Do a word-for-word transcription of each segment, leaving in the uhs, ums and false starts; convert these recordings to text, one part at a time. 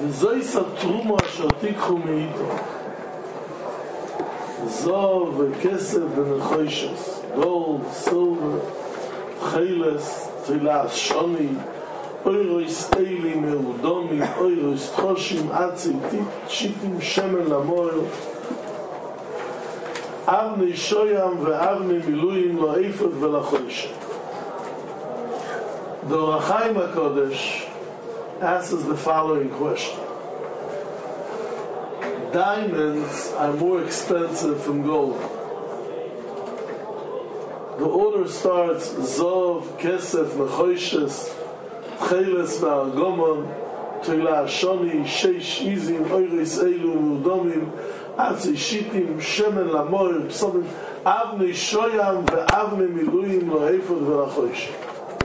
וזויס התרומה אשר תיקחו מאיתו. זוב וכסף ונחושס, גולד, סילבר, חילס, תפילת שוני, אוירויס אלי מאודומי, אוירויס תחושים, עצי, שיטים, שמן למויר, אבני שוים ואבני מילואים לא איפות ולחושת. The Ohr HaChaim HaKodesh asks the following question. Diamonds are more expensive from gold. The order starts Zov, Kesef, Nechoshes, Cheles, V'Argomon, Teilah Shoni, Sheish, Izim, Oiris, Eilu, Mudomim, Atzi, Shitim, Shemen, Lamoir, Psomim, Avnei Shoyam, Ve'avnei Miluim, Lo'efod, Ve'Lachoshet.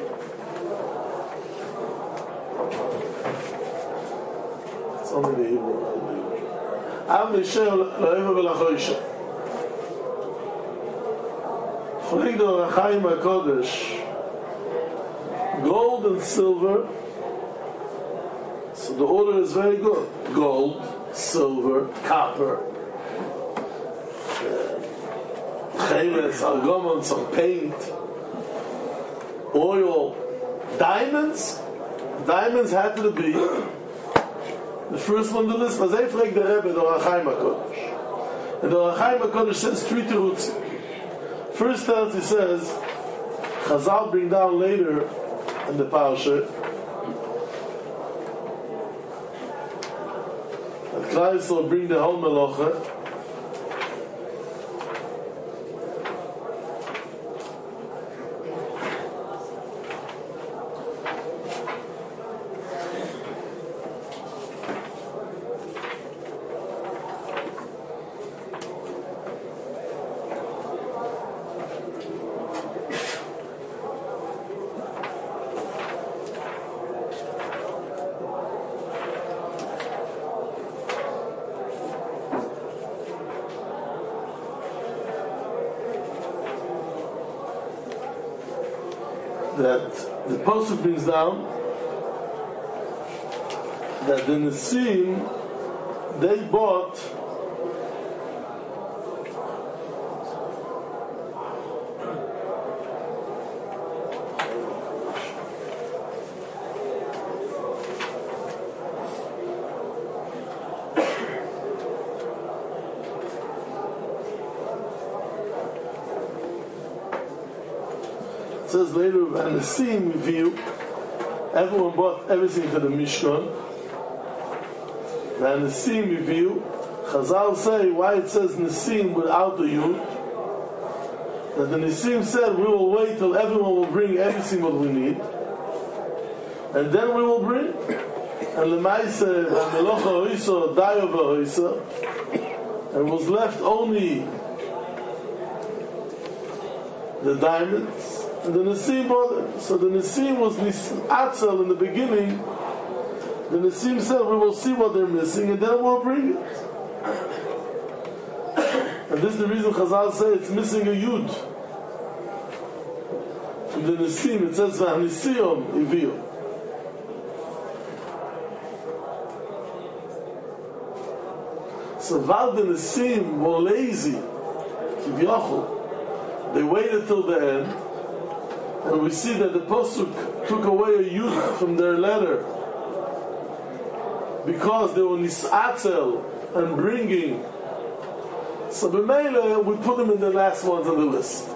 It's only the Hebrew. Avnei Shoyam, Lo'efod, Ve'Lachoshet. Frag the Ohr HaChaim HaKodesh, gold and silver, so the order is very good. Gold, silver, copper, cheles, argomon, some paint, oil, diamonds. Diamonds had to be the first one on the list. Was I frag the Rebbe, the Ohr HaChaim HaKodesh. And the Ohr HaChaim HaKodesh says three terutzim. First time he says, Chazal bring down later in the parasha that Klal Yisrael bring the whole melacha, that the Pasuk brings down that the Nesim, they bought it says later, and the same view, everyone bought everything to the Mishkan. And the same view, Chazal say why it says Nesim without the Yud. That the Nesim said, we will wait till everyone will bring everything what we need, and then we will bring. And Lemaise, and Melocha Hoisa, Dayova Hoisa, and was left only the diamonds. And the Nesim bought it. So the Nesim was Atzel in the beginning. The Nesim said, we will see what they're missing and then we'll bring it. And this is the reason Chazal say it's missing a Yud. In the Nesim it says, V'hanisiyon Iviyo. So while the Nesim were lazy, they waited till the end. And we see that the Pasuk took away a Yud from their letter because they were Nis'atzel and bringing. So b'meila, we put them in the last ones on the list.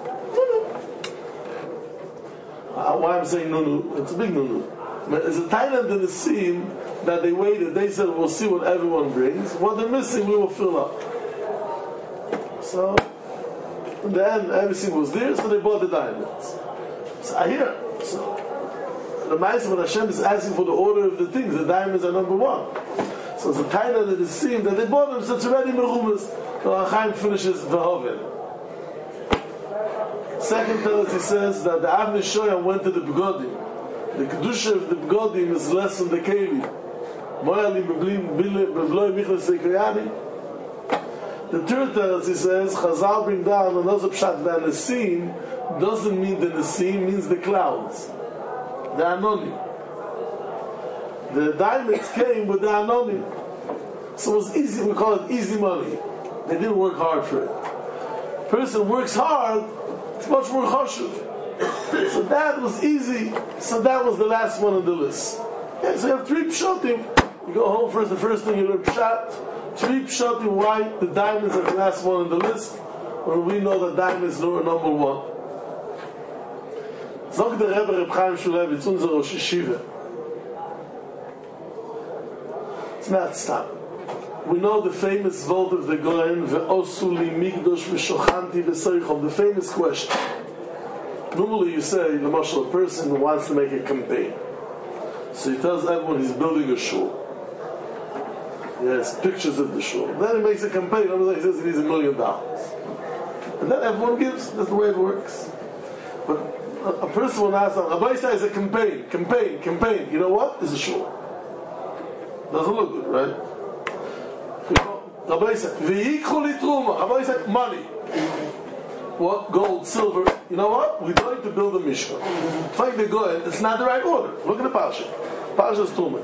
Uh, why I'm saying nunu? It's a big nunu. It's a Thailand in the scene that they waited. They said, we'll see what everyone brings. What they're missing, we will fill up. So, in the end, everything was there, so they bought the diamonds. So I hear, so the Ma'aseh when Hashem is asking for the order of the things, the diamonds are number one. So it's a Thailand that is seen that they bought them, so it's already merumas. The Ohr HaChaim finishes V'hoven. Second tenet, he says that the Avnei Shoyam went to the Begodim. The Kedusha of the Begodim is less than the Kelim. Moyali B'bloi Michles Sekoyani. The third tenet, he says, Chazal bring down another pshat that Nesim doesn't mean the Nesim, means the clouds. The Anonim. The diamonds came with the anonim. So it was easy, we call it easy money. They didn't work hard for it. Person works hard, it's much more chashuv. So that was easy. So that was the last one on the list. Okay, so you have three pshatim. You go home first, the first thing you learn pshat. Three pshatim why the diamonds are the last one on the list. When we know that diamonds are number one. Zog der Rebbe Reb Chaim Shulevitz, unser Rosh Yeshiva. It's not stop. We know the famous vote of the Goyen, Ve'osu li migdosh v'shochanti v'soichom, the famous question. Normally you say, the marshal, a person who wants to make a campaign. So he tells everyone he's building a shul. He has pictures of the shul. Then he makes a campaign, he says he needs a million dollars. And then everyone gives. That's the way it works. But a, a person will ask, Rabbi says a campaign, campaign, campaign. You know what? It's a shul. Doesn't look good, right? Rabbi said, V'yikhu li truma. Rabbi said, money. What? Gold, silver. You know what? We're going to build a mishkan. Find the Goyen. It's not the right order. Look at the parsha. Parsha's truma.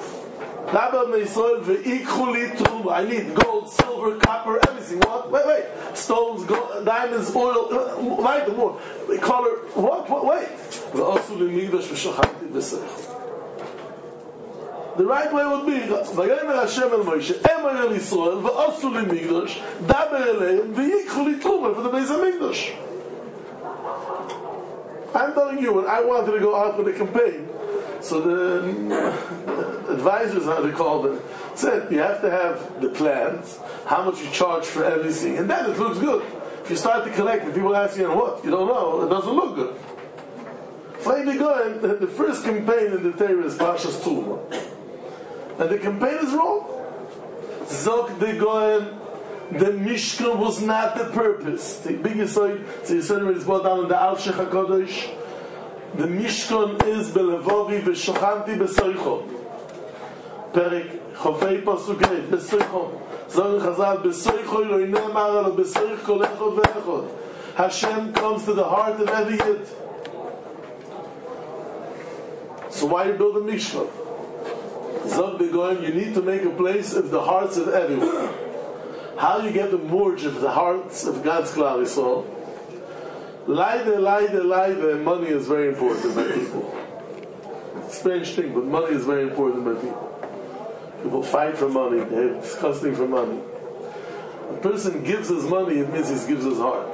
I need gold, silver, copper, everything. What? Wait, wait. Stones, gold, diamonds, oil, light, more. Color. What? What? Wait. The right way would be Vayomer Hashem el Moshe, Emer el Yisrael, v'osu limigdosh, daber eleim, v'yikhu li truma for the Beis Hamikdash. I'm telling you, when I wanted to go out with a campaign, so the advisors, how they call them, said you have to have the plans, how much you charge for everything, and then it looks good. If you start to collect and people ask you, what? You don't know, it doesn't look good. Finally, going, the first campaign in the Torah is Parshas Truma. And the campaign is wrong. Zog the Goyen, the Mishkan was not the purpose. The biggest side, so you said it's brought down in the Al Shech HaKadosh. The Mishkan is Belevovi V'Shochanti B'Soichon. Perek Chofei Pasukei B'Soichon. Zog Chazal B'Soichon Lo Yinemar Alo B'Soich Kol Echod V'Echod. Hashem comes to the heart of every Yid. So why you build a Mishkan? Zog the Goyen, you need to make a place of the hearts of everyone. How you get the merge of the hearts of God's Klal Yisrael? Laide, laide, laide, money is very important by people. It's a strange thing, but money is very important by people. People fight for money, they're disgusting for money. A person gives his money, it means he gives his heart.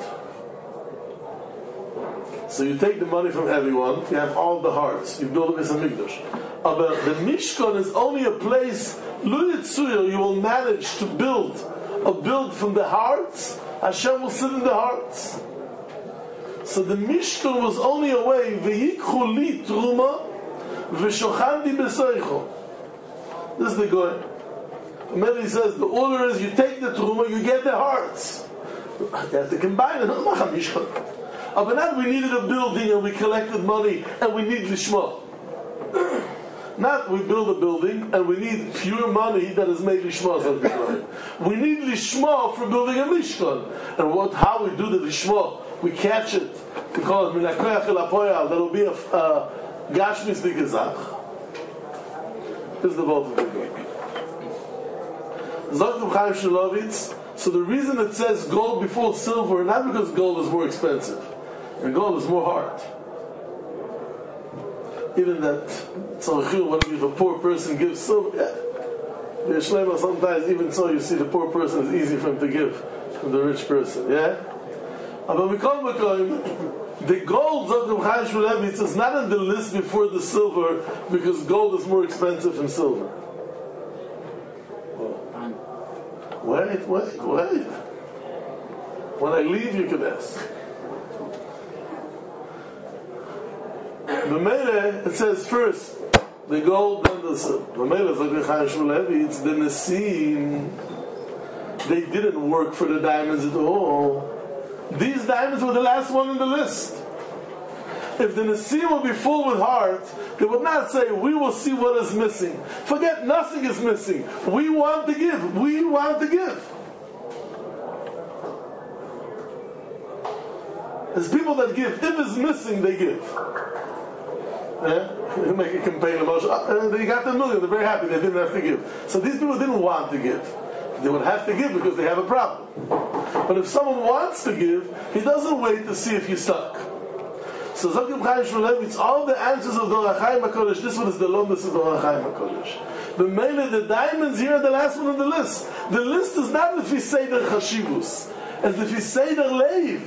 So you take the money from everyone, you have all the hearts, you build a Beis Hamikdash. But the Mishkan is only a place, Lu Yitzuyo, you will manage to build a build from the hearts, Hashem will sit in the hearts. So the Mishkan was only a way, V'yikhu li truma, v'shochanti b'soicho. This is the Goyen. Maybe he says, the order is, you take the truma, you get the hearts. You have to combine it, not a Mishkan. But now we needed a building and we collected money and we need lishma. Not we build a building and we need pure money that is made lishma. We need lishma for building a mishkan. And what? How we do the lishma? We catch it. We call it minakoyach el apoyal. That will be a uh, gashmis digezach. This is the vote of the God. Zok Chaim Shulevitz. So the reason it says gold before silver, not because gold is more expensive, and gold is more hard. Even that, so if a poor person gives silver, yeah. Sometimes even so you see the poor person is easy for him to give from the rich person, yeah? But we call the gold of Chaim Shulevitz is not on the list before the silver because gold is more expensive than silver. Wait, wait, wait. When I leave, you can ask. The Mele, it says first, the gold, then the silver. The Mele is like the Chaim Shulevitz, the Nessim. They didn't work for the diamonds at all. These diamonds were the last one on the list. If the Nessim would be full with heart, they would not say, we will see what is missing. Forget, nothing is missing. We want to give. We want to give. There's people that give. If it's missing, they give. Yeah? Make a campaign about uh, they got the million, they're very happy they didn't have to give. So these people didn't want to give. They would have to give because they have a problem. But if someone wants to give, he doesn't wait to see if you're stuck. So Zakim Chaim Shmulevitz, it's all the answers of the Orach Chaim HaKodesh. This one is the longest of the Orach Chaim HaKodesh. The Mele, the diamonds here are the last one on the list. The list is not if you say the Chashivus, as if you say the Leiv.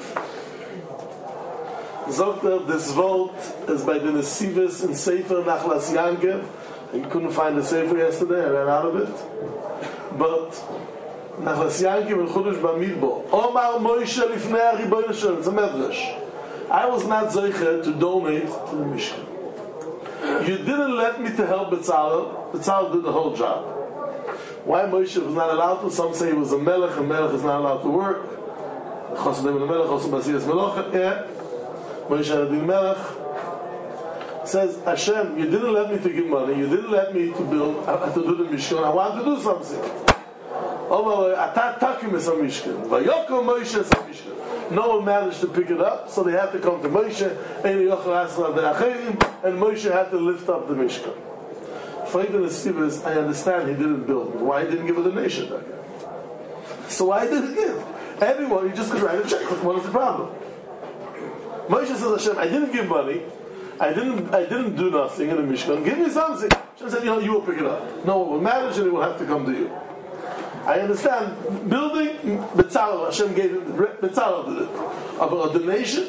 Zokter, this vault is by the Nesivus in Sefer Nachlas Yankev. You couldn't find the Sefer yesterday, I ran out of it. But Nachlas Yankev and Chudosh Bamidbo. Omar Moshe Lifnei HaRibbono Shalom. It's a medrash. I was not zeicher to donate to the Mishkan. You didn't let me to help Betzalel. Betzalel did the whole job. Why Moshe was not allowed to? Some say he was a melech, and melech is not allowed to work. Chosadim and melech, also Basiyas Melocha. Yeah. Moshe Adin Melech says, Hashem, you didn't let me to give money. You didn't let me to build, uh, to do the Mishkan. I want to do something. Omar, Ata Takim is a Mishkan. Vayokom Moshe is a Mishkan. No one managed to pick it up, so they had to come to Moshe, and Moshe had to lift up the Mishkan. Frieden Estivus, I understand he didn't build it. Why he didn't give a donation? So why did he give? Everyone, he just could write a check. What is the problem? Moshe says, Hashem, I didn't give money, I didn't I didn't do nothing in the Mishkan, give me something. Hashem said, you know, you will pick it up. No one will manage it, it will have to come to you. I understand, building, Betzalel, Hashem gave it, Betzalel did it. But a donation?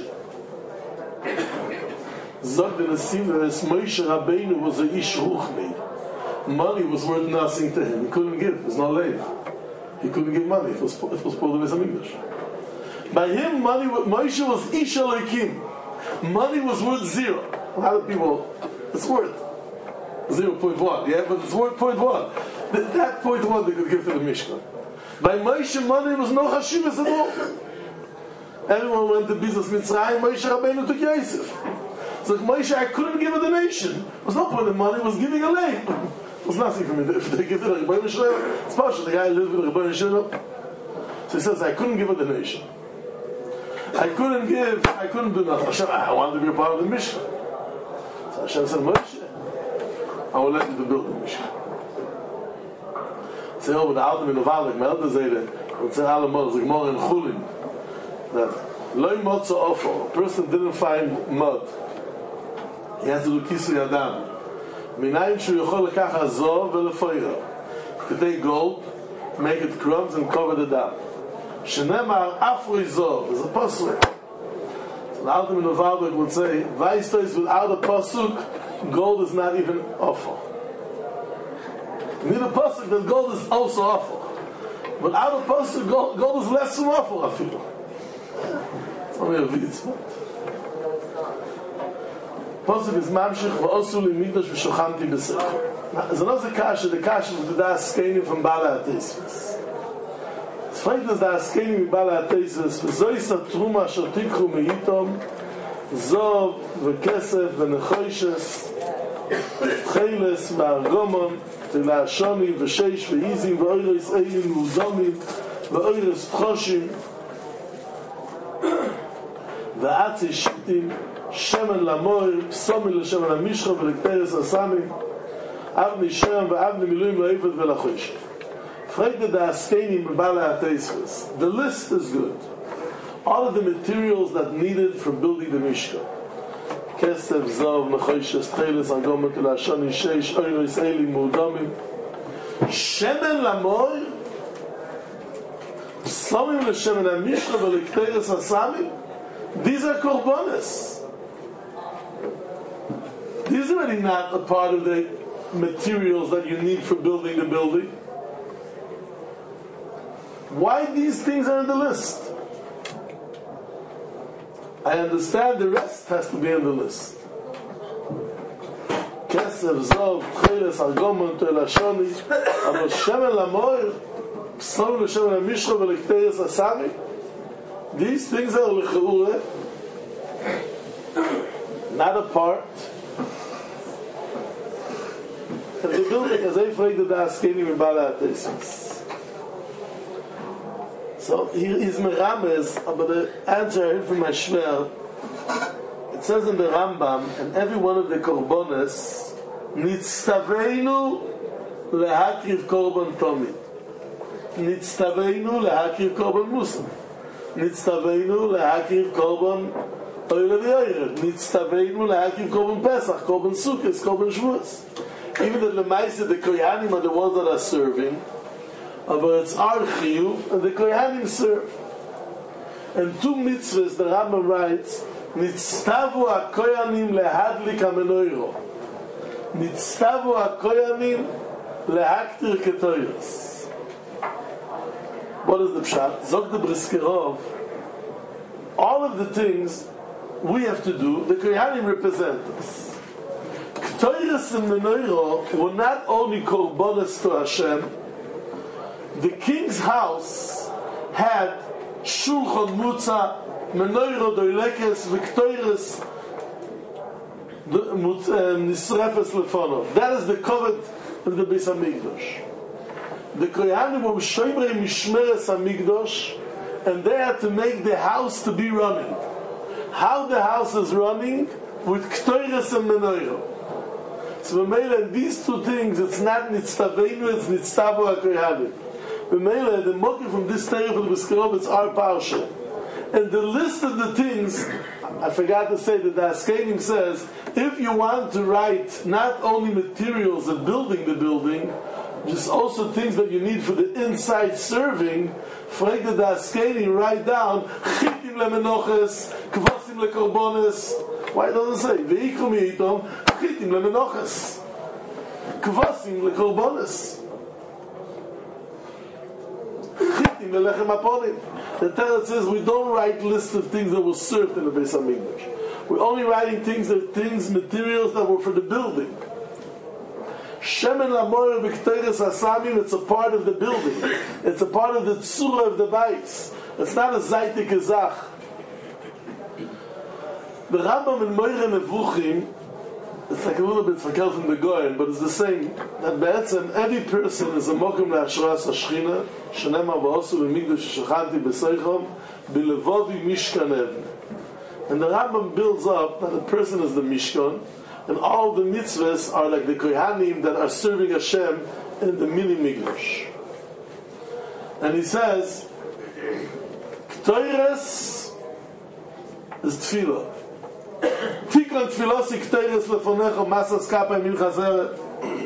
Zog the Nesivus, Moshe Rabbeinu was a ish ruchni. Money was worth nothing to him. He couldn't give, there's no leiv. He couldn't give money, it was, it was part of his English. By him, money, Moshe was ish Elokim. Money was worth zero. A lot of people, it's worth zero point one, yeah, but it's worth point one. That, that point one they could give to the Mishkan. By Moshe, money was no chashivas at all. Everyone went to business Mitzrayim, Moshe Rabbeinu took Yosef. So Moshe, I couldn't give a donation. There was no point in money, was giving a lay. It was nothing for me. If they give it to Rabbeinu Shalom, it's partial. The guy lived with Rabbeinu Shalom. So he says, I couldn't give a donation. I couldn't give, I couldn't do nothing. Hashem, I wanted to be a part of the Mishkan. So Hashem said, Moshe, I will let you to build the Mishkan. Say, oh, the Altem in Novalik, Melder Zayde, and say, alle Mord, like more in Chulin, that loy motza offer, a person didn't find mud, he has to do kisu yadam. Minayim shu yochol lekach hazov velefoira. To take gold, make it crumbs and cover the dam. Shenemar afroi zov, there's a pasuk. So the Altem in Novalik would say, Vaistois without a pasuk, gold is not even offer. You need a pasuk that gold is also awful. But out of pasuk, gold, gold is less than awful, I feel. It's only a mitzvah. Pasuk is mamshich v'osu limidosh v'shochanti b'secha. There's another kasha, the kasha of the das skeni from Bala HaTeisves. It's funny that das skeni from Bala HaTeisves, v'zois ha-truma asher tikhu me'itom, zov v'kesef v'nechoishes, Cheles v'argomon, Telashoni v'sheish v'izim v'oiris eilim v'uzomim v'oiris tchoshim v'atzi shitim shemen lamoir psomin l'shemen hamishcha v'lekteres asamim avni shem v'avni miluim v'eifet v'lachosh. Fragde da askenim b'bala HaTeisves. The list is good. All of the materials that needed for building the Mishkan. Kesef, Zov, Nechoishes, Cheles, Argomon, Telashoni, Sheish, Oiris, Eilim, Mudomim. Shemen Lamoy, Somim L'Shemen HaMishcha V'Lekteres Asamim. These are korbanos. These are really not a part of the materials that you need for building the building. Why these things are on the list? I understand the rest has to be on the list. Kesef, Zov, Cheles, Argomon, Telashoni, Abo Shemen Lamoir, Psalm L'Shemen HaMishcha V'Lekteres Asami. These things are L'Cheure, not a part of the building, as I phrase the Askenim in Bala HaTeisves. So here is Merames, but the answer I heard from my Shver, it's says in the Rambam, and every one of the korbanos, nitztaveinu lehakriv korban tomid. Nitztaveinu lehakriv korban musaf. Nitztaveinu lehakriv korban oile v'yoyred. Nitztaveinu lehakriv korban pesach, korban sukkos, korban shvuos. Even the lemaisa, the koyanim are the ones that are serving, but it's our chiyuv, and the koyanim serve. And two mitzvahs, the Rambam writes, Nitztavu ha-koyanim lehadlik ha-menoiro. Nitztavu ha-koyanim lehaktir ketoyos. What is the pshat? Zog the Briskerov. All of the things we have to do, the koyanim represent us. Ketoyos and menoiro were not only korbanos to Hashem. The king's house had shulchan mutza, menoiro doilekes, viktoires nisrefes lefono. That is the covet of the Beis Hamikdash. The kohanim were shomerei mishmeres Hamikdash, and they had to make the house to be running. How the house is running? With ktoires and menoiro. So in these two things, it's not nitztaveinu, it's nitztavu ha-kohanim. B'meila, the motive from this tale for the Briskerov, it's our parsha. And the list of the things, I forgot to say that the Askenim says, if you want to write not only materials of building the building, just also things that you need for the inside serving, Frank the Askenim write down, chitim lemenoches, kvasim lekorbones. Why doesn't it say, ve'ikum yitom, chitim lemenoches, kvasim lekorbones. The Torah says we don't write lists of things that were served in the Beis Hamikdash. We're only writing things that things, materials that were for the building. Shemen lamoyer v'kteres hasamim, it's a part of the building. It's a part of the tzura of the bais. It's not a zaytik ezach. The Rambam in Moire Nevuchim, it's like a little bit verkehrt from the Goyen, but it's the same. That be'etzem, every person is a mokum le'ashras hashchina, shenemar v'osu v'migdash shechanti b'seichom, b'levovi mishkan evne. And the Rambam builds up that a person is the mishkan, and all the mitzvahs are like the kohanim that are serving Hashem in the mini migdash. And he says, Ktoires is tefillah. Tikon tfilosi ktoires lefonecho masas kapa min chazeret.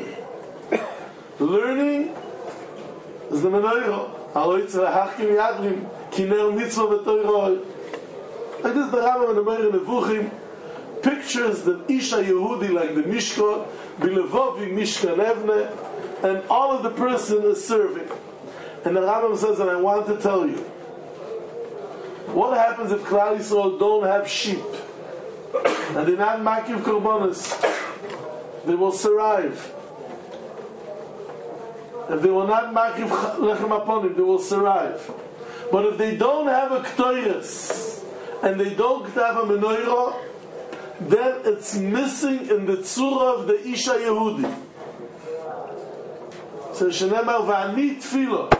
Learning is the menoiro. Aloitz v'hachkim yadrim kinel mitzvah v'toiroi. Like this, the Rambam in the Meir Nevuchim pictures the Isha Yehudi like the Mishkan, Bilevovi Mishkan Evne, and all of the person is serving. And the Rambam says, and I want to tell you, what happens if Klal Yisrael don't have sheep? And they're not Makiv Korbanos. They will survive. If they will not Makiv Lechem Aponim, they will survive. But if they don't have a Ktoires, and they don't have a Menoira, then it's missing in the tzura of the Isha Yehudi. So shenemar v'ani tefillah.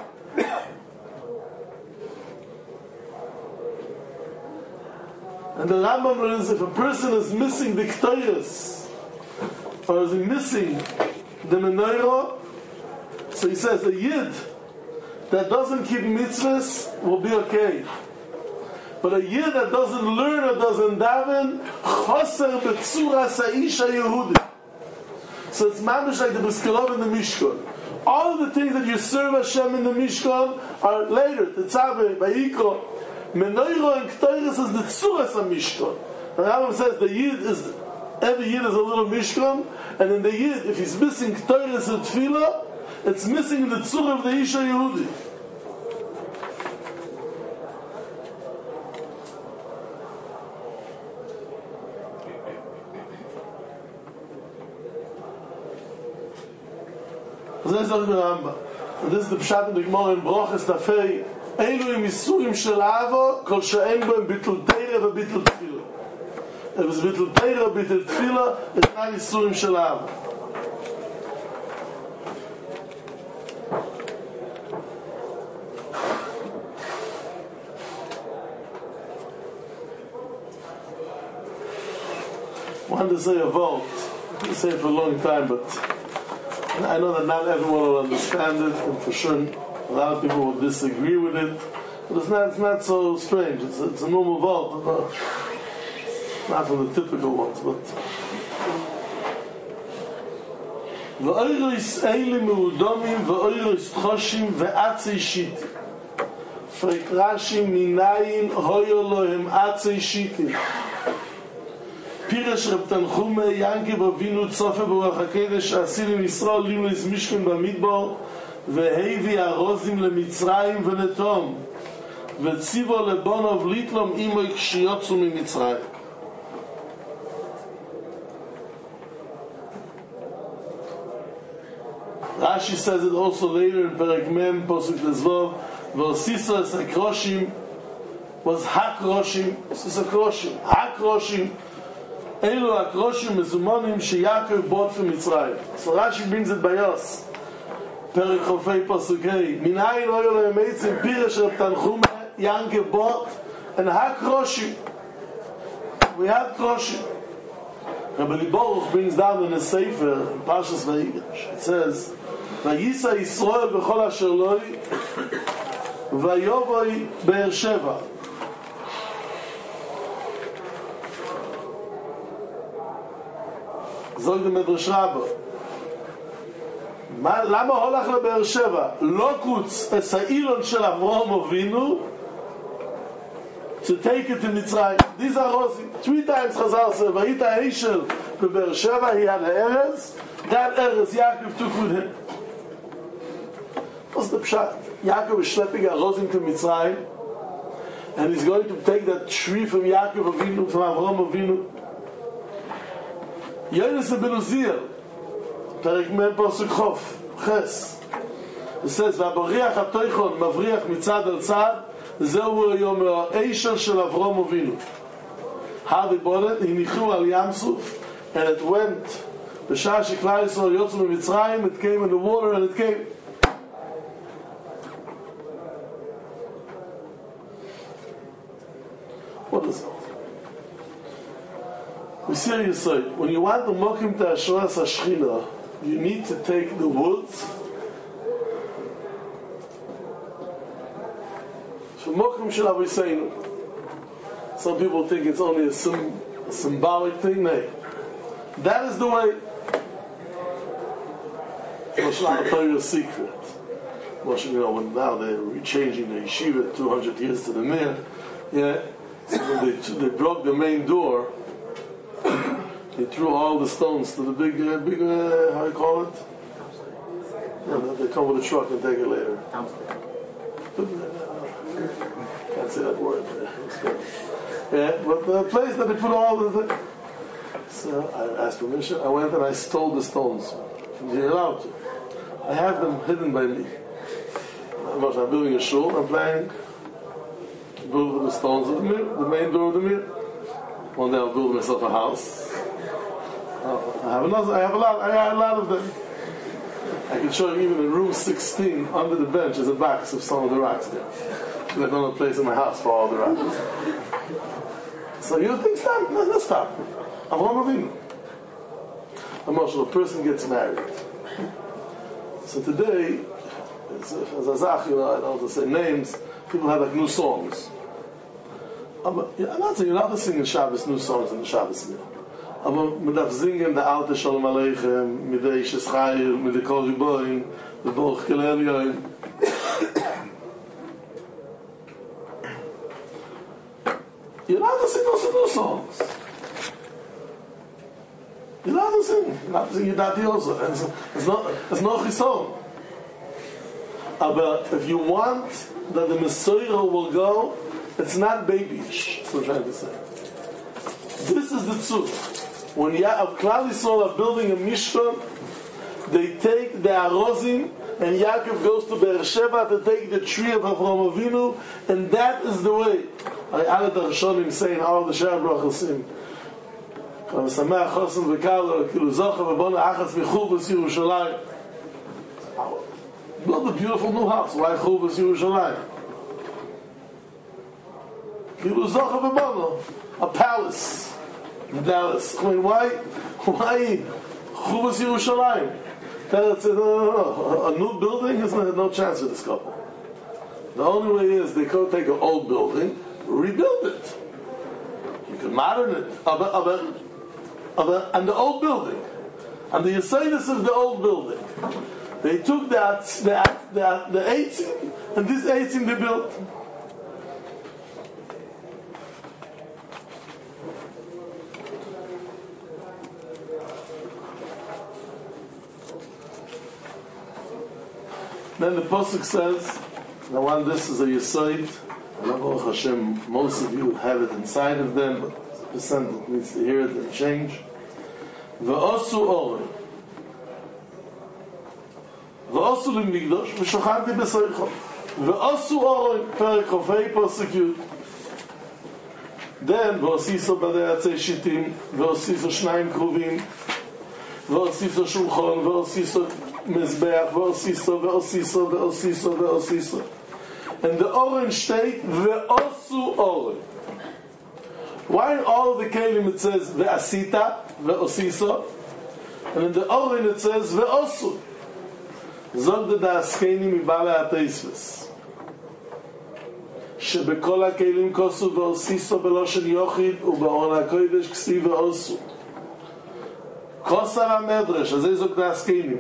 And the Rambam learns if a person is missing the Ktoires, or is he missing the Menoira, so he says a Yid that doesn't keep mitzvahs will be okay. But a Yid that doesn't learn or doesn't daven, choser b'tzura sa'isha Yehudi. So it's mamish like the Briskerov in the Mishkan. All of the things that you serve Hashem in the Mishkan are later. Tetzaveh, Vayikro, Menoiro and Ktoires is the tzura sa'mishkan. The Rambam says the Yid is, every Yid is a little Mishkan, and in the Yid, if he's missing Ktoires and Tefillah, it's missing the tzura of the Isha Yehudi. This is the Pshat in the Gemara in Brochus Tafei. Eilu im Yisurim shel Avo, kol she'en bo im bitul teira ve bitul tefila. If it's bitul teira or bitul tefila, it's not Yisurim shel Avo. wanted to say a vault. I didn't say it for a long time, but I know that not everyone will understand it, and for sure a lot of people will disagree with it. But it's not, it's not so strange. It's, it's a normal vault. Not from the typical ones, but ואוירויס אלה מאודומים ואוירויס תחושים ועצי שיטי פרק רש"י מניין הויו להם עצי שיטי פירש רב תנחומי ינקב אבינו צופה ברוח הקדש עשירים ישראל לימלס משכן במדבר והביא הרוזים למצרים ונתום וציבו לבונוב ליטלום אימו כשיוצאו ממצרים. Rashi says it also later in Perek Mem, Posuk Lezvov, V'osiso es hakroshim was hakroshim, es hakroshim, hakroshim, elu hakroshim mezumonim sheYaakov bought from Mitzrayim. So Rashi brings it by us. Perek Chofei Posuk Hei, Minayin hoyo le'emetzim piresh Reb Tanchuma Yankov bought and hakroshim. We have kroshim. Rabbi Liboruch brings down in the Sefer, in Parshas Vayigash, it says, Vayisa Yisrael b'chol asher loi, Vayovoi Be'er Sheva. Zog the Medrash Rabbah. למה הולך לבאר שבע? לא קוץ את האילון של אברהם אבינו to take it to Mitzrayim. These are Rosi. Three times Chazal said, Vayita Eishel b'Be'er Sheva, he had Erez. That Erez Yaakov took with him. What's the pshat? Yaakov is schlepping a Rosin to Mitzrayim, and he's going to take that tree from Yaakov Avinu, from Avraham Avinu. Yonis ben Uziel, Perek Mem Posuk Chof, Ches. It says, V'abariach ha'toichon mavriach mitzad al tzad, זהו היום האישר של אברהם אבינו. How they bought it? הניחו על ים סוף, and it went, בשעה שכלל ישראל יוצאו ממצרים, it came in the water and it came. What is it? We seriously say, when you want to mokim to Ashras HaShechina, you need to take the woods Some people think it's only a, sim, a symbolic thing. No. That is the way. Moshe Torah's secret. Moshe, you know, when now they're changing the yeshiva two hundred years to the Mir. Yeah. So when they, they broke the main door, they threw all the stones to the big, uh, big, uh, how do you call it? Yeah, they come with a truck and take it later. Can't say that word. Yeah, but the place that they put all the things. So I asked permission. I went and I stole the stones. You're allowed to. I have them hidden by me. I'm building a shul. I'm planning to build with the stones of the mir, the main door of the mir. One day I'll build myself a house. I have another. I have a lot. I have a lot of them. I can show you even in room sixteen under the bench is a box of some of the rocks there. There's another place in my house for all the rocks. So you think stop? No, let's stop. Avraham Avinu. Emotional person gets married. So today, as a zach, you know, I don't have to say names. People have like new songs. I'm not saying you're not singing Shabbos new songs in the Shabbos meal. Aber man darf singen der alte Shalom Aleichem, mit der Ishes Chayil, mit der Kol Riboin, mit Baruch Kelelioin. You're not to sing those new songs. You're not to sing. You're not to sing Yidati also. It's, it's not, it's not Chison. But if you want that the Messiah will go, it's not babyish. That's what I'm trying to say. This is the truth. When ya- Klal Yisrael are building a Mishkan, they take the Arozim, and Yaakov goes to Be'er Sheva to take the tree of Avraham Avinu, and that is the way. I added the Rishonim saying all the Shah Brachasim. V'sameach Chosim v'kalo, kilu zocha v'bona achas v'chuvas Yerushalayim. Build a beautiful new house. Why chuvas Yerushalayim? Kilu zocha v'bona, a palace. Dallas. I mean, why, why, Chuvas Yerushalayim? Teretz said, no, no, no, a new building has no, no chance for this couple. The only way is they could take an old building, rebuild it. You can modern it, aber, aber, aber, and the old building, and the Yesodus of the old building. They took that, the, the, the eighteen, and this eighteen they built. Then the Pasuk says, now one, this is a Yesod, and Baruch Hashem, most of you have it inside of them, but the percent needs to hear it and change. V'osu oren. V'osu l'migdosh, v'shochanti b'soichom. V'osu oren, perek Chofei, Pasuk Yud. Then, v'osiso b'nei atzei shittim, v'osiso shnayim kruvim, v'osiso shulchon, v'osiso mizbeach, v'osiso, v'osiso, v'osiso, v'osiso. And the oren state, v'osu oren. Why in all of the kelim it says, v'asita, v'osiso, and in the oren it says, v'osu. Zog da askeni mibale ateisves. שבכל הכלים כוסו ועוסיסו בלושן יוחיד ובאורן הקודש כסי ועושו כוסר המדרש, אז איזו כנסקינים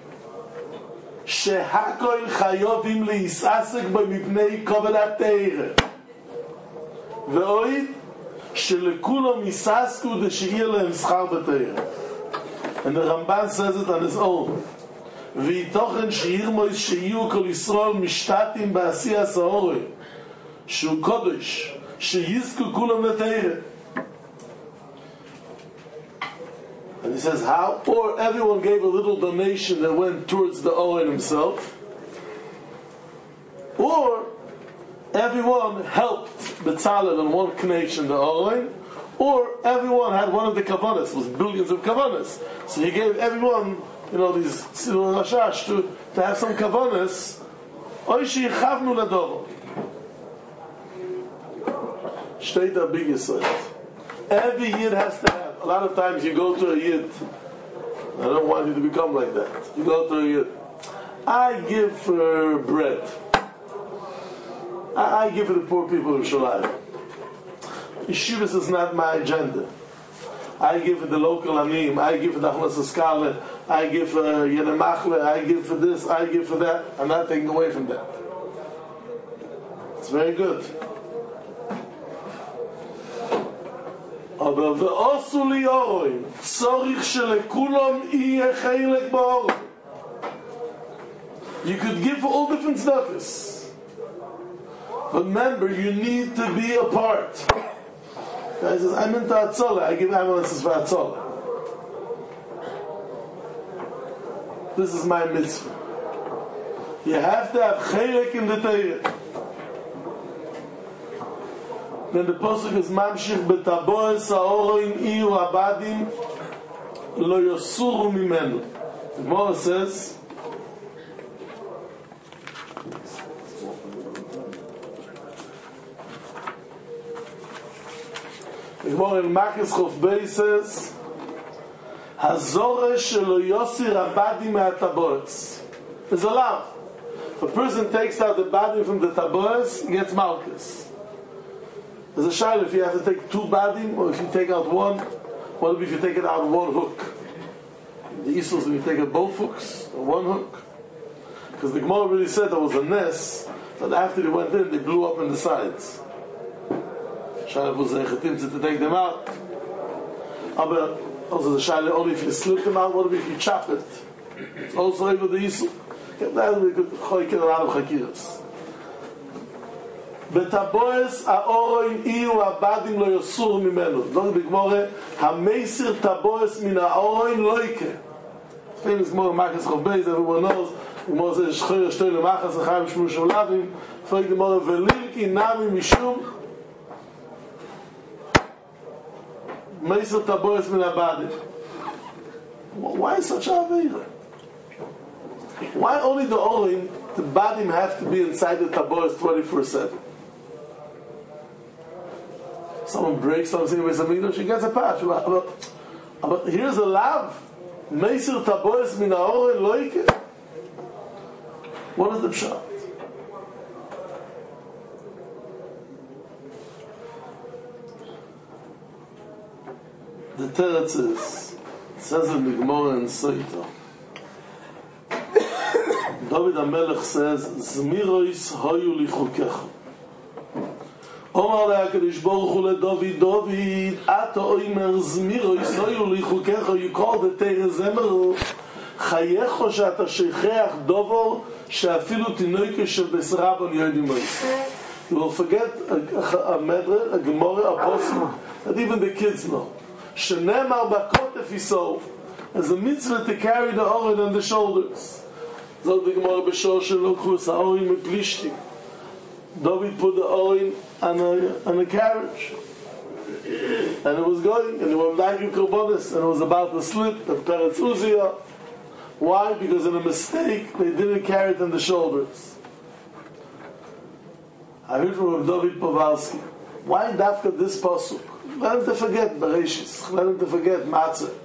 שהכל חיובים להיסעסק במבני כבל התארה ואוהד שלכולו מסעסקו דשיהיה להם שכר בתארה. And the Ramban says it on his own. ויתוכן שירמויס שיהיו כל ישראל משתתים בעשייה סעורי שהוא קודש, שיזכו כולם לתארה. And he says how? Or everyone gave a little donation that went towards the Ohen himself, or everyone helped B'Tzalel in one connection, the Ohen, or everyone had one of the Kavanas, it was billions of Kavanas. So he gave everyone, you know, these Siddur Rashash to, to have some Kavanas, Oishi Chavnu Ladovo. Steht der big Yisod. Every Yid has to have. A lot of times you go to a Yid. I don't want you to become like that. You go to a Yid. I give for bread. I, I give for the poor people of Shalayim. Yeshivas is not my agenda. I give for the local Anim. I give for the Achlas Eskale. I give for Yenemachle. I give for this. I give for that. I'm not taking away from that. It's very good. אבל ועשו לי אורן צריך שלכולם יהיה חלק באורן. You could give for all different status, but remember you need to be a part. Guy says I'm into Atzola, I give ambulances for Atzola. This is my mitzvah. You have to have chelek in the Torah. Then the Pasuk is Mamshich betaboes haoroin iyu abadim lo yosuru mimenu. The Gemara says the Gemara in Makis Chof Bey says Hazore shelo yosir abadim me'ataboes. There's a law. If a person takes out the badim from the taboes, he gets malchus. There's a shayla if you have to take two badim or if you take out one. What if you take it out one hook? The Isos when you take out both hooks or one hook? Because the Gemara really said there was a nest that after they went in they blew up in the sides. Shayla was a chetim to take them out. But also the shayla only if you slip them out. What if you chop it? It's also able the Isos. That we could choik a lot of chakiras. בטבוס האורין אילו הבדים לא יסור ממנו. זאת בגמורה, המסיר טבוס מן האורין לא יקרה. famous גמורה מקס חוב בייז, everyone knows, גמורה זה שחיר שתי למחס, לחיים שמול שולבים, פרק גמורה, ולילקי נמי משום, מסיר טבוס מן הבדים. Why such a avera? Why only the orin, the badim have to be inside the tabor twenty-four seven? someone breaks something in Beis Hamikdash, she gets a patch. But, but here's a lav. Meisir taboes min ha'oren loike. What is the pshat? The teretz is, it says in the Gemara in Soita, David HaMelech says, Zmirois hoyu lichukecha. Omar le'akadosh Baruch Hu leDavid, David, Ata oimer Zmirois hoyu lichukecha, you call the Teire Zemer, Chayecho she'ata shecheach dovor, she'afilu tinoike shel Beis Rabban yodim ois. You will forget a, a, a medre, a Gemara, a posuk, that even the kids know. Shenemar bakotef iso, as a mitzvah to carry the oren on the shoulders. Zog the Gemara b'shor shelokhu ha'orim meplishtim. David put the oren on a, on a carriage, and it was going, and they were making korbanos, and it was about to slip, the Peretz Uzziah. Why? Because in a mistake, they didn't carry it on the shoulders. I heard from David Povalsky, why dafka this pasuk? Let him to forget Bereshis. Let him to forget Matzah.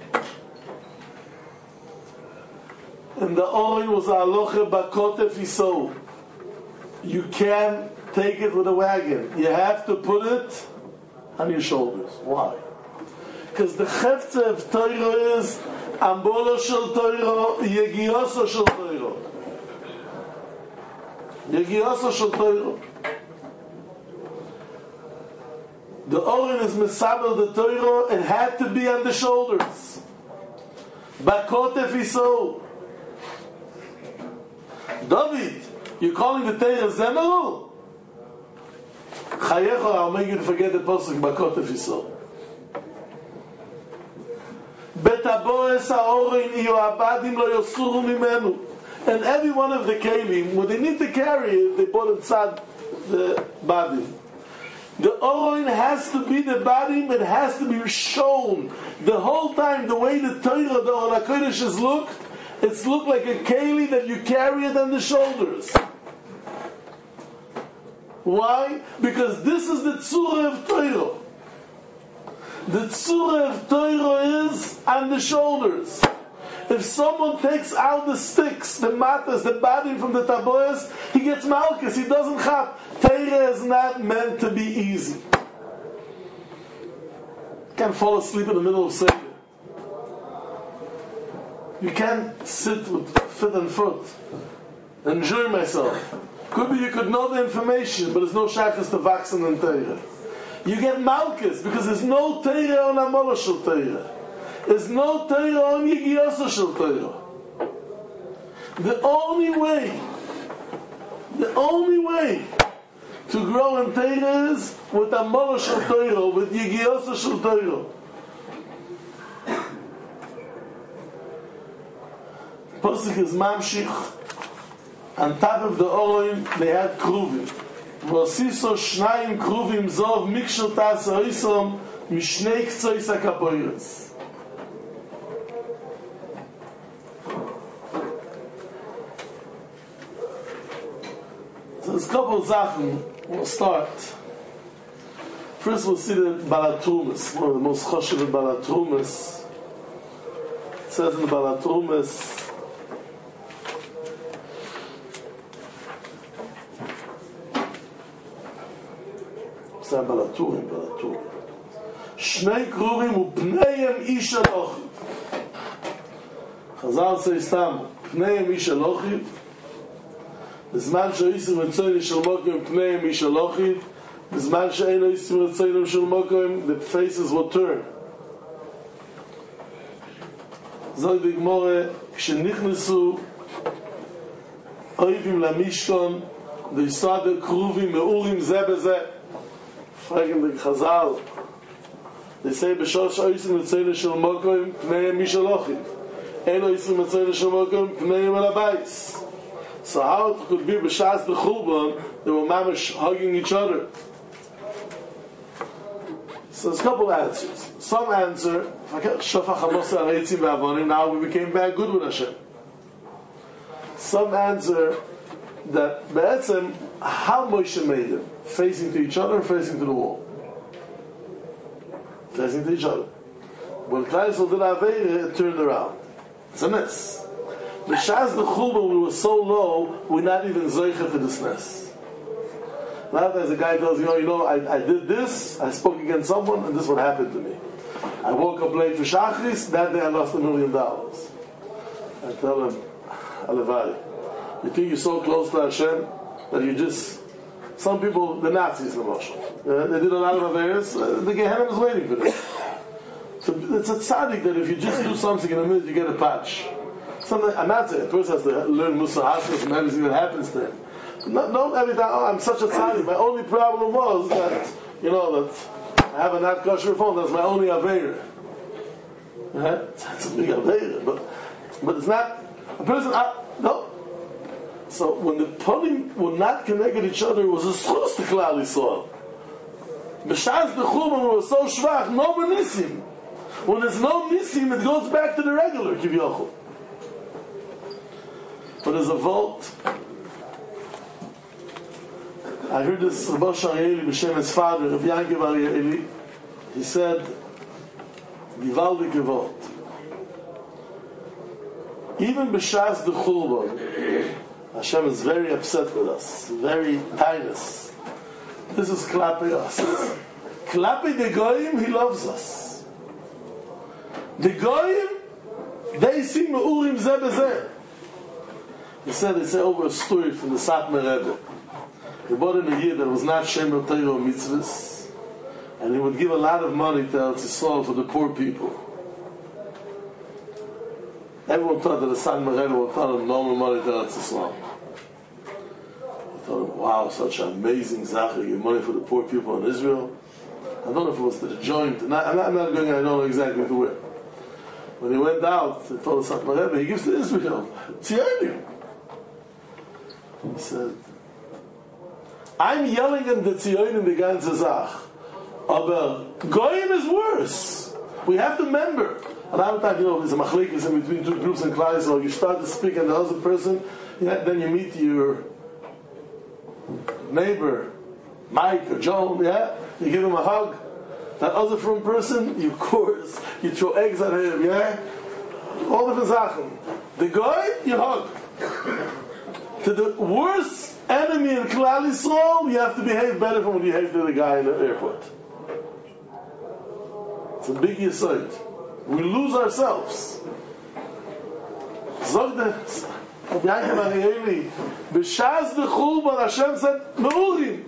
And the oil was aloche bakotef iso. You can't take it with a wagon. You have to put it on your shoulders. Why? Because the chefze of Torah is ambolo shel Torah, yegioso shel Torah. Yegioso shel Torah. The oren is mesabel the Torah, it had to be on the shoulders. Bakotef iso. David, you're calling the Torah Zemel? Chayecha, I'll make you to forget the pasuk Bakotef iso. Betaboes haoren iyu abadim lo yosuru mimenu. And every one of the kelim, when they need to carry it, they put inside the badim. The oren has to be the badim, it has to be shown the whole time. The way the Torah, the Oren HaKodesh is looked, it's looked like a keli that you carry it on the shoulders. Why? Because this is the tzura of Torah. The tzura of Torah is on the shoulders. If someone takes out the sticks, the matas, the badim from the taboas, he gets malchus, he doesn't have. Torah is not meant to be easy. You can't fall asleep in the middle of Seder. You can't sit with fit and foot. Enjoy myself. Could be you could know the information, but there's no shachas to vaccine and Torah. You get malchus because there's no Torah on Amolah Shel Torah. There's no Torah on Yigiyasa Shel Torah. The only way, the only way to grow in Torah is with Amolah Shel Torah, with Yigiyasa Shel Torah. Pasuk is Mamshich. On top of the Oren, they had Kruvim. V'osiso shnayim Kruvim zov mikshel ta'asa oisom mishnei k'tzois ha'kapoiros. So there's a couple of Sachen. We'll start. First we'll see the Balatrumas, one of the most choshev Balatrumas. It says in the Balatrumas, זה בלטורים, בלטורים. שני קרובים ופניהם איש הלוכי. חזר זה סתם, פניהם איש הלוכי. בזמן שהאיסים רצויים של מוקרים, פניהם איש הלוכי. בזמן שאין האיסים רצויים של מוקרים, the faces will turn. זוהי בגמורה, כשנכנסו אויבים למשכון, ויסד הקרובים מאורים זה בזה. Fragen the Chazal. They say b'shosh oisim mitzayne shel mokoim pneihem mishalochim. Ein oisim mitzayne shel mokoim pneihem el habayis. So how it could be b'shas the churban they were mamish hugging each other? So there's a couple of answers. Some answer, shofach hamosa areitzim v'avonim, now we became bad good with Hashem. Some answer that be'etzem how Moshe made them, facing to each other or facing to the wall. facing to each other. When Klal Yisrael did Aveira, it turned around. It's a mess. The Shas the Churban, we were so low, we're not even Zoicha to this mess. Now as a guy tells you, know, you know, I, I did this, I spoke against someone, and this is what happened to me. I woke up late for Shachris, that day I lost a million dollars. I tell him, Alevari, you think you're so close to Hashem that you just, some people, the Nazis, the Moshe, uh, they did a lot of Averis, uh, the Gehenna was waiting for them. So it's a tzaddik that if you just do something in a minute, you get a patch. Something, I'm not saying a person has to learn Musa Hasras from everything that happens to him. Not, not every time, oh, I'm such a tzaddik. My only problem was that, you know, that I have a not kosher phone, that's my only Aveira. Yeah? That's a big Aveira, but, but it's not, a person, uh, no. So when the Polim were not connected to each other, it was a source to Klal Yisrael. B'shas the Churban was so schwach, no nisim. When there's no nisim, it goes back to the regular Kivyochel. But there's a vault. I heard this Rabbi Sharieli b'shem his father, Rabbi Yankiv Arieli. He said, Givaldik vault. Even b'shas the Churban, Hashem is very upset with us, very tireless. This is klape us. Klape the goyim, he loves us. The goyim, they see meurim zeh bezeh. He said, they say over a story from the Satmar Rebbe. He bought in a year that was not Shemer Torah or mitzvahs, and he would give a lot of money to Eretz Yisrael for the poor people. Everyone thought that the Satmar Rebbe would thought of normal money to Eretz Yisrael. He thought, wow, such an amazing Zachar, give money for the poor people in Israel. I don't know if it was to the joint, not, I'm, not, I'm not going, I don't know exactly to where. When he went out, he told the Satmar Rebbe, he gives to Israel, Tzionim. He said, I'm yelling in the Tzionim the ganze Zach, but Goyim is worse. We have to remember. A lot of times, you know, there's a machlekes in between two groups in Klal Yisrael. You start to speak and the other person, yeah, then you meet your neighbor, Mike or Joan, yeah, you give him a hug. That other from person, you course, you throw eggs at him, yeah? All different Sachen. The guy, you hug. To the worst enemy in Klal Yisrael, you have to behave better from what you behave to the guy in the airport. It's a big yesod. We lose ourselves. Zog the Rabbi Yankiv Arieli, b'shas the Churban, Hashem said, Meurim.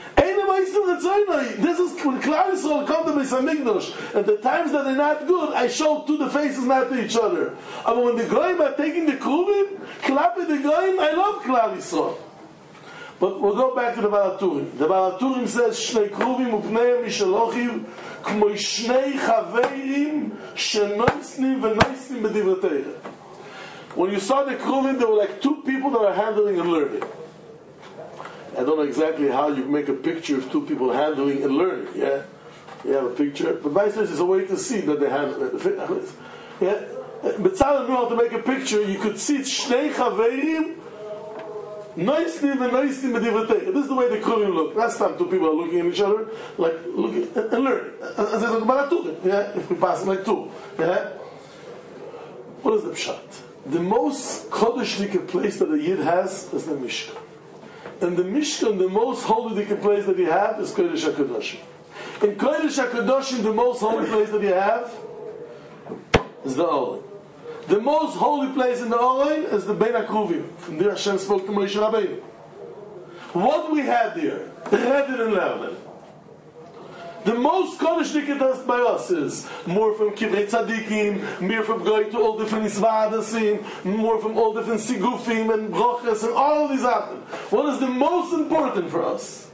This is when Klal Yisrael come to Beis Hamikdash. At the times that they're not good, I show to the faces, not to each other. But when the Goyim are taking the Kruvim, clapping the Goyim, I love Klal Yisrael. But we'll go back to the Baal HaTurim. The Baal HaTurim says, Shnei Kruvim upnei mishelochiv, k'mo shnei chaveirim, shenoisnim v'noisnim b'divrei Torah. When you saw the Kruvim, there were like two people that are handling and learning. I don't know exactly how you make a picture of two people handling and learning, yeah? You have a picture, but vice versa is a way to see that they handle it. Yeah? But Tzaddik knew how to make a picture, you could see Shnei Chaveirim, Noisnim and Noisnim b'divrei Torah. This is the way the Kruvim look. Last time two people are looking at each other, like looking and learning. As I said, Baal HaTurim, yeah? If we pass them like two, yeah? What is the pshat? The most Kodesh place that a Yid has is the Mishkan. And the Mishkan, the most holy place that you have is Kodesh HaKadoshim. In Kodesh HaKadoshim, the most holy place that you have is the Oren. The most holy place in the Oren is the Bein HaKruvim. From there Hashem spoke to Moshe Rabbeinu. What we have there, the Redden and Lernen. The most Kodesh Dikedas by us is more from Kivrei Tzadikim, more from going to all different Isvadasim, more from all different Sigufim and Broches and all these other. What is the most important for us?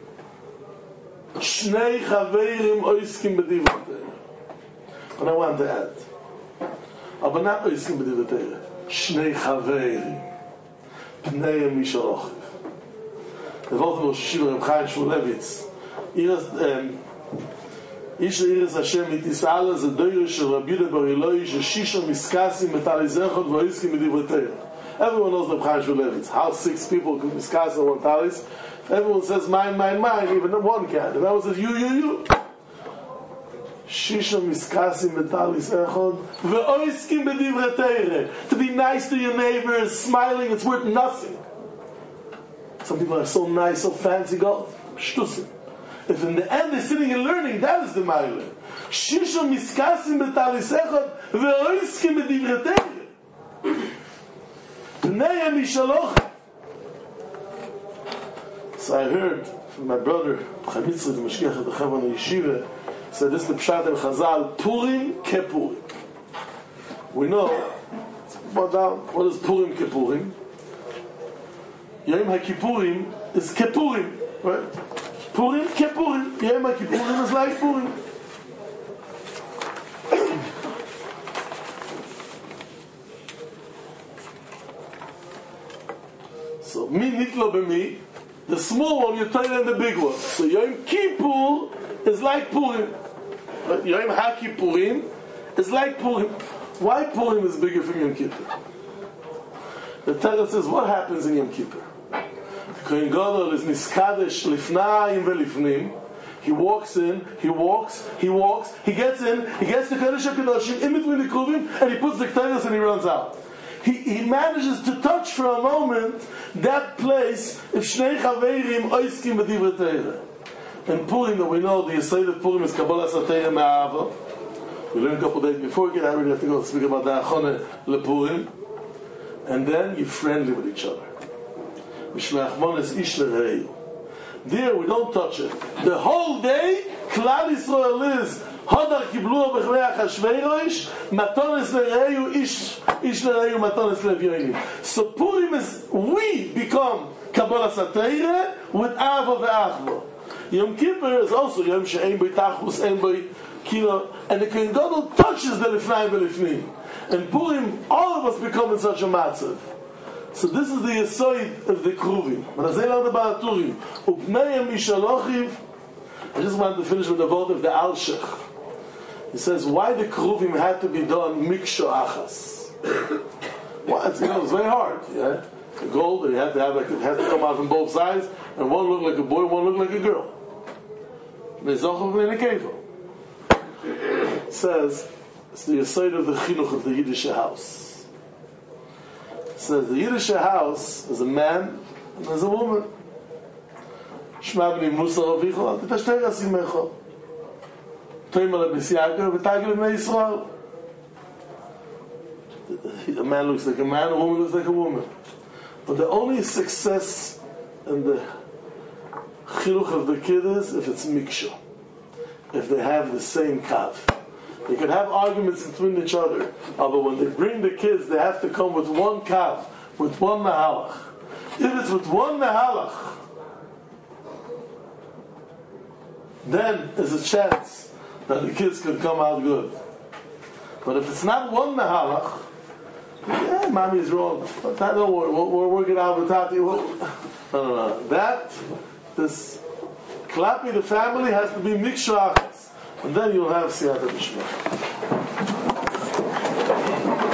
Shnei Chaveirim Oiskim B'divrei Torah. And I want to add, but not Oiskim B'divrei Torah. Shnei Chaveirim Pneim Mishalochiv. The Wort von Rosh Hashiva Reb Chaim Shmulevitz. Ihr איש אירס השם מתיסעלה זה דויר של רבי יהודה בר אילוי ששישה מסקסים מטליזכות ואיסקים בדברי תורה. Everyone knows the Chaim Shmulevitz. How six people can discuss on one talis. Everyone says mine, mine, mine, even one can. And that was says you, you, you. Shisha miskasim betalis echod ve'oiskim bedivre teire. To be nice to your neighbor, smiling, it's worth nothing. Some people are so nice, so fancy, go shtusim. If in the end they're sitting and learning, that is the mile. Shisha miskasim betalis echod ve'oiskim bedivre teire. Pnei mishaloch. So I heard from my brother Chamitzri, the Mashgiach of the Chavon Yeshiva, said this is the Pshat and Chazal, Purim Kepurim. We know what, what is Purim Kepurim. Yom HaKippurim is Kepurim, right? Purim Kepurim. Yom HaKippurim is like Purim. So, mi nitlo b'mi, the small one you're tighter than the big one. So Yom Kippur is like Purim. But Yom HaKippurim is like Purim. Why Purim is bigger from Yom Kippur? The Torah says, what happens in Yom Kippur? Kohen Gadol is niskadesh lifnayim velifnim. He walks in, he walks, he walks, he gets in, he gets to Kodesh HaKadoshim in between the Kruvim, and he puts the Ketores and he runs out. He, he manages to touch for a moment that place if Shnei Chaverim oiskim b'divrei Torah. In Purim, that we know the Yesod of Purim is Kabbalas HaTorah Me'ahava. We learned a couple days before we get out, we have to go speak about the Achone LePurim. And then you're friendly with each other. Mishleach is ish l're'eu. There we don't touch it. The whole day, Klal Yisrael is Hodar kiblu b'chlei Achashverosh, matones l're'eu ish ish l're'eu matones l'evyonim. So Purim is we become Kabbalas HaTorah with Ava ve'achva. Yom Kippur is also Yom she'ein b'y tachus, ein b'y kilo, and the Kohen Gadol touches the lifnayim v'lifnim. And Purim, all of us become in such a matzav. So this is the Yesod of the Kruvim. But as I learned about Turim, Upnei Mishalochiv, I just wanted to finish with the word of the Alshech. He says, why the Kruvim had to be done Miksho Achas? Well, it's, you know, it's very hard, yeah? The gold, they had to have like, it had to come out from both sides, and one looked like a boy, one looked like a girl. They Zochav in a cave. It says, it's the Yesod of the Chinuch of the Yiddish house. It says the Yiddish house is a man and there's a woman. Shma b'ni Musa Ravicho, t'tashtei rasi mecho. Toimah lebis Yaakov, v'tagel b'nei Yisrael. A man looks like a man, a woman looks like a woman. But the only success in the chinuch of the kid is if it's miksha. If they have the same kav. They could have arguments between each other, although when they bring the kids, they have to come with one kav, with one mahalach. If it's with one mahalach, then there's a chance that the kids could come out good. But if it's not one mahalach, yeah, mommy is wrong. Don't worry, we'll, we'll work it out with Tati. We'll, no, no, no. That, this Klapi, the family, has to be mikshah. And then you'll have Siyata B'Shema.